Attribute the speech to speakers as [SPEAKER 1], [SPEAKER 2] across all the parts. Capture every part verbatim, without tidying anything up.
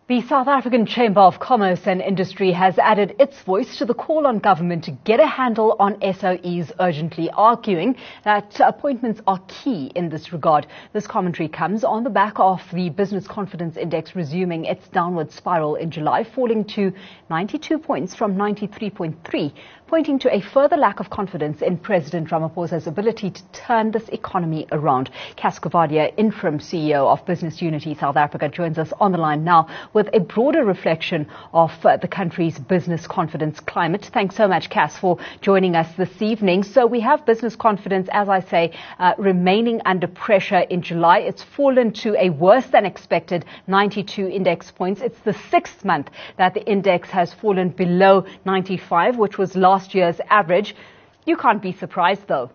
[SPEAKER 1] The South African Chamber of Commerce and Industry has added its voice to the call on government to get a handle on S O Es, urgently arguing that appointments are key in this regard. This commentary comes on the back of the Business Confidence Index resuming its downward spiral in July, falling to ninety-two points from ninety-three point three, pointing to a further lack of confidence in President Ramaphosa's ability to turn this economy around. Cas Coovadia, interim C E O of Business Unity South Africa, joins us on the line now with a broader reflection of uh, the country's business confidence climate. Thanks so much, Cas, for joining us this evening. So we have business confidence, as I say, uh, remaining under pressure in July. It's fallen to a worse than expected ninety-two index points. It's the sixth month that the index has fallen below ninety-five, which was last year's average. You can't be surprised, though.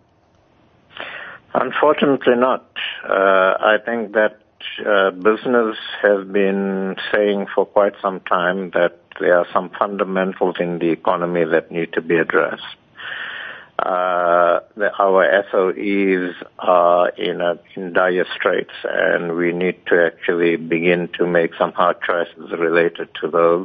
[SPEAKER 2] Unfortunately not. Uh, I think that Uh, business has been saying for quite some time that there are some fundamentals in the economy that need to be addressed. Uh, the, our S O Es are in, a, in dire straits, and we need to actually begin to make some hard choices related to those.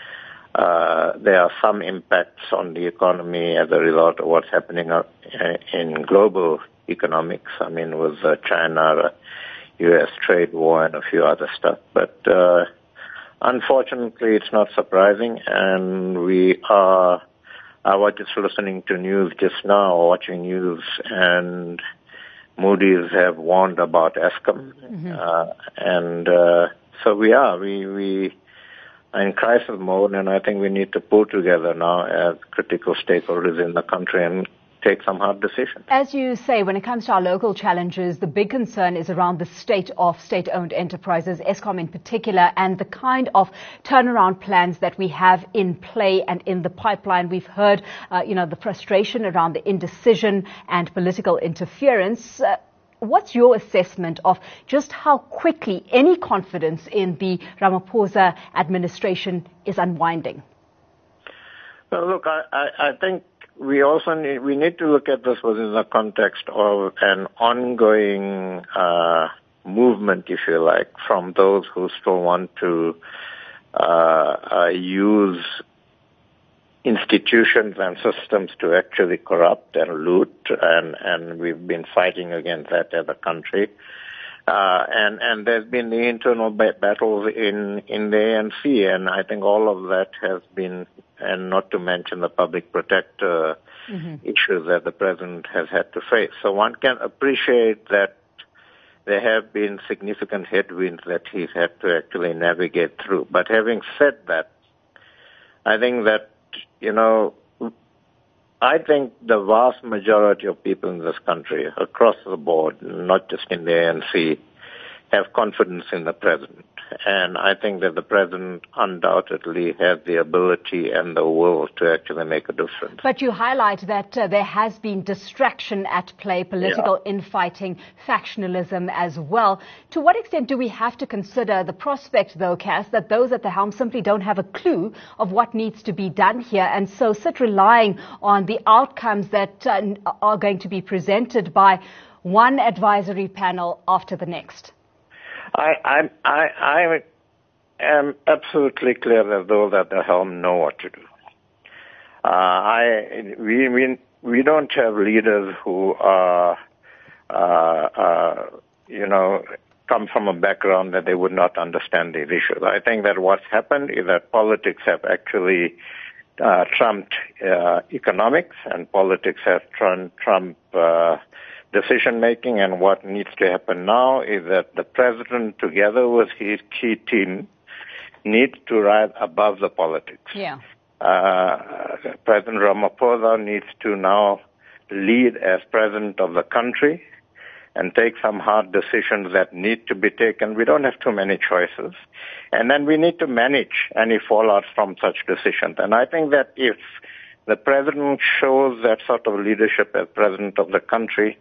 [SPEAKER 2] Uh, there are some impacts on the economy as a result of what's happening uh, in global economics. I mean, with uh, China, U S trade war and a few other stuff. But uh, unfortunately, it's not surprising. And we are, I was just listening to news just now, watching news, and Moody's have warned about Eskom. Mm-hmm. Uh, and uh, so we are, we, we are in crisis mode, and I think we need to pull together now as critical stakeholders in the country and take some hard decisions.
[SPEAKER 1] As you say, when it comes to our local challenges, the big concern is around the state of state-owned enterprises, Eskom in particular, and the kind of turnaround plans that we have in play and in the pipeline. We've heard, uh, you know, the frustration around the indecision and political interference. Uh, what's your assessment of just how quickly any confidence in the Ramaphosa administration is unwinding?
[SPEAKER 2] Well, look, I, I, I think We also need, we need to look at this within the context of an ongoing uh, movement, if you like, from those who still want to uh, uh, use institutions and systems to actually corrupt and loot, and, and we've been fighting against that as a country. Uh, and, and there's been the internal ba- battles in, in the A N C, and I think all of that has been, and not to mention the public protector mm-hmm. issues that the president has had to face. So one can appreciate that there have been significant headwinds that he's had to actually navigate through. But having said that, I think that, you know, I think the vast majority of people in this country, across the board, not just in the A N C, have confidence in the president. And I think that the president undoubtedly has the ability and the will to actually make a difference.
[SPEAKER 1] But you highlight that uh, there has been distraction at play, political yeah. infighting, factionalism as well. To what extent do we have to consider the prospect, though, Cas, that those at the helm simply don't have a clue of what needs to be done here, and so sit relying on the outcomes that uh, are going to be presented by one advisory panel after the next?
[SPEAKER 2] I, I, I, I am absolutely clear that those at the helm know what to do. Uh, I, we, we, we don't have leaders who are, uh, uh, you know, come from a background that they would not understand these issues. I think that what's happened is that politics have actually uh, trumped uh, economics, and politics have trumped, trumped uh, decision-making, and what needs to happen now is that the president, together with his key team, needs to rise above the politics.
[SPEAKER 1] Yeah.
[SPEAKER 2] Uh, President Ramaphosa needs to now lead as president of the country and take some hard decisions that need to be taken. We don't have too many choices. And then we need to manage any fallout from such decisions. And I think that if the president shows that sort of leadership as president of the country,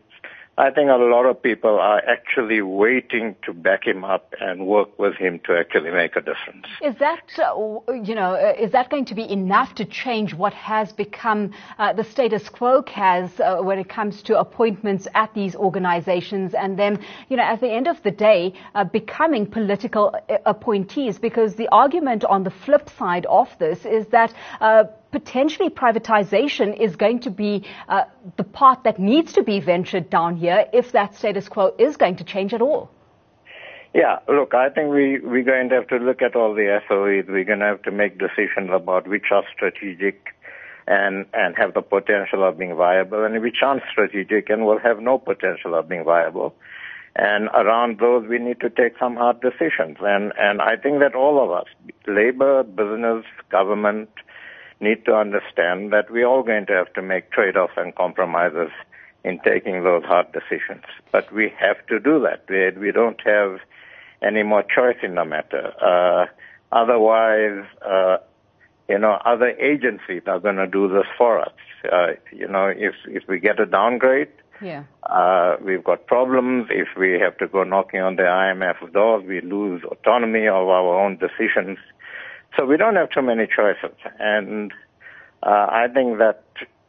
[SPEAKER 2] I think a lot of people are actually waiting to back him up and work with him to actually make a difference.
[SPEAKER 1] Is that, uh, you know, uh, is that going to be enough to change what has become uh, the status quo, Kaz, uh, when it comes to appointments at these organizations and them, you know, at the end of the day, uh, becoming political uh, appointees? Because the argument on the flip side of this is that uh, potentially privatization is going to be uh, the path that needs to be ventured down here if that status quo is going to change at all.
[SPEAKER 2] Yeah, look, I think we, we're going to have to look at all the S O Es. We're going to have to make decisions about which are strategic and, and have the potential of being viable, and which aren't strategic and will have no potential of being viable. And around those, we need to take some hard decisions. And, and I think that all of us, labor, business, government, need to understand that we're all going to have to make trade-offs and compromises in taking those hard decisions. But we have to do that. We, we don't have any more choice in the matter. Uh, otherwise, uh, you know, other agencies are going to do this for us. Uh, you know, if, if we get a downgrade,
[SPEAKER 1] yeah.
[SPEAKER 2] uh, we've got problems. If we have to go knocking on the I M F doors, we lose autonomy of our own decisions. So we don't have too many choices. And uh, I think that,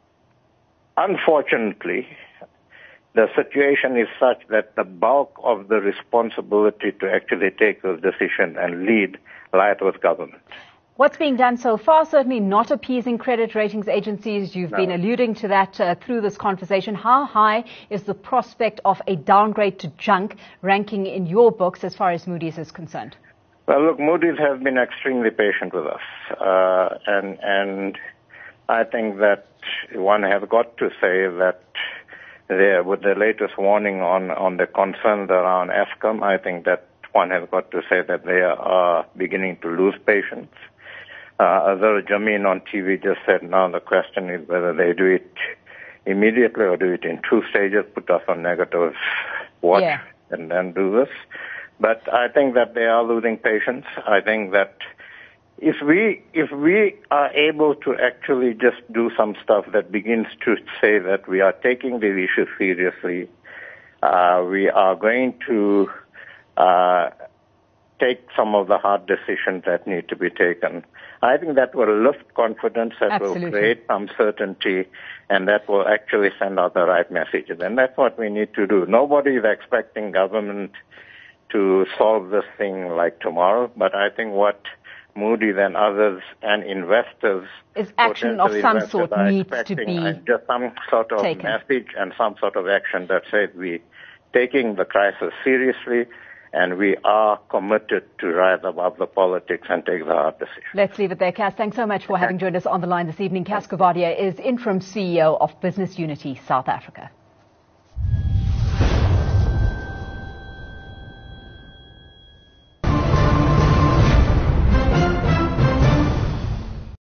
[SPEAKER 2] unfortunately, the situation is such that the bulk of the responsibility to actually take those decisions and lead lies with government.
[SPEAKER 1] What's being done so far? Certainly not appeasing credit ratings agencies. You've no. been alluding to that uh, through this conversation. How high is the prospect of a downgrade to junk ranking in your books as far as Moody's is concerned?
[SPEAKER 2] Well, look, Moody's has been extremely patient with us, uh, and and I think that one has got to say that there, with the latest warning on, on the concerns around Eskom, I think that one has got to say that they are beginning to lose patience. Uh, Azhar Jameen on T V just said now the question is whether they do it immediately or do it in two stages, put us on negative watch,
[SPEAKER 1] yeah.
[SPEAKER 2] and then do this. But I think that they are losing patience. I think that if we if we are able to actually just do some stuff that begins to say that we are taking the issue seriously, uh, we are going to uh, take some of the hard decisions that need to be taken. I think that will lift confidence, that
[SPEAKER 1] Absolutely.
[SPEAKER 2] will create some certainty, and that will actually send out the right messages. And that's what we need to do. Nobody is expecting government to solve this thing like tomorrow, but I think what Moody's and others and investors
[SPEAKER 1] is action of some sort needs to be
[SPEAKER 2] just some sort of
[SPEAKER 1] taken.
[SPEAKER 2] message and some sort of action that says we're taking the crisis seriously and we are committed to rise above the politics and take the hard decisions.
[SPEAKER 1] Let's leave it there, Kaz. Thanks so much for having joined us on the line this evening. Kaz Coovadia is Interim C E O of Business Unity South Africa.